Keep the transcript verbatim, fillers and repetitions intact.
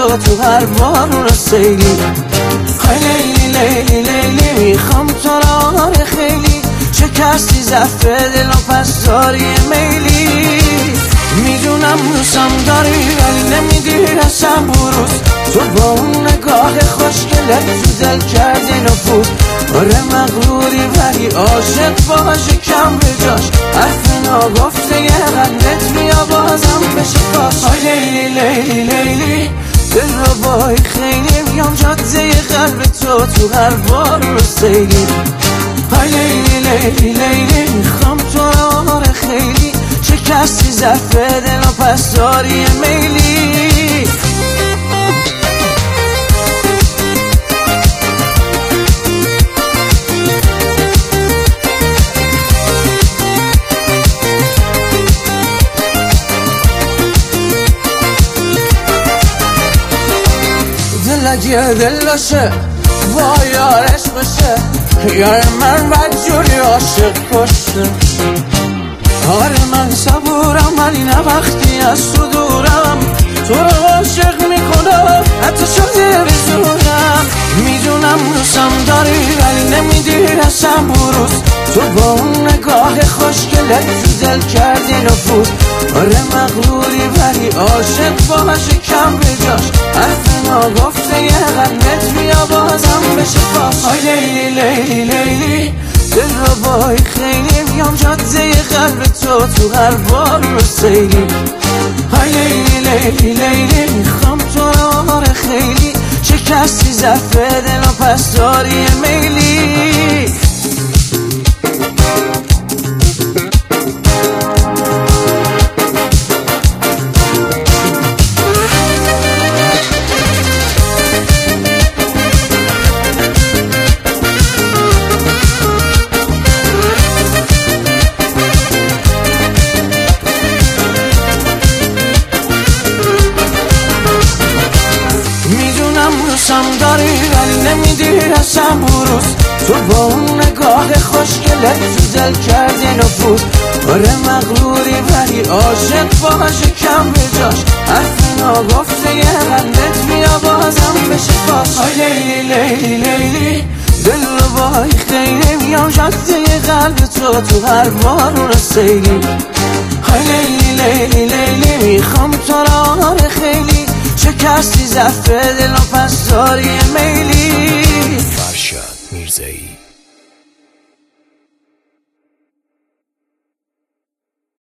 تو تو هر بارون سیلی. های لیلی لیلی لیلی میخوام تو را خیلی، شکستی ضعف دل و پس داری میلی. میدونم دوستم داری ولی نمیدی اصلا بروز، تو با اون نگاه خوشگلت تو دل کردی نفوذ. آره مغروری ولی عاشق باشه کم به جاش، حرف ناگفته یه قلبت بیا بازم بشه پاش. های لیلی لیلی لیلی دل رو بای خیلی، میام جاده قلب تو تو هر بار رو سیلی. های لیلی لیلی لیلی میخوام تو را خیلی، شکستی ضعف دل و پس داری میلی. دل اگه دل باشه با یارش باشه، یار من بدجوری عاشق کشه. آره من صبورم ولی نه وقتی از تو دورم، تو رو عاشق میکنم حتی شده بزورم. میدونم دوستم داری ولی نمیدی اصلا بروز، تو با اون نگاه خوشگلت تو دل کردی نفوذ. آره مغروری ولی عاشق باشه کم به جاش، حرف ناگفته یه قلبت بیا بازم بشه پاش. های لیلی لیلی لیلی دل رو بای خیلی، میام جاده قلب تو تو هر بار رو سیلی. های لیلی لیلی لیلی میخوام تو را خیلی، شکستی ضعف دل و پس داری میلی. دوستم داری ولی نمیدی اصلا بروز، تو با اون نگاه خوشگلت تو دل کردی نفوذ. آره مغروری ولی عاشق باشه کم به جاش، حرف ناگفته یه قلبت بیا بازم بشه پاش. های لیلی لیلی لیلی دل رو بای خیلی، میام جاده قلب تو تو هر بارون سیلی. های لیلی لیلی لیلی میخوام تو را خیلی، شکستی ضعف دل و پس داری میلی. فرشاد میرزایی.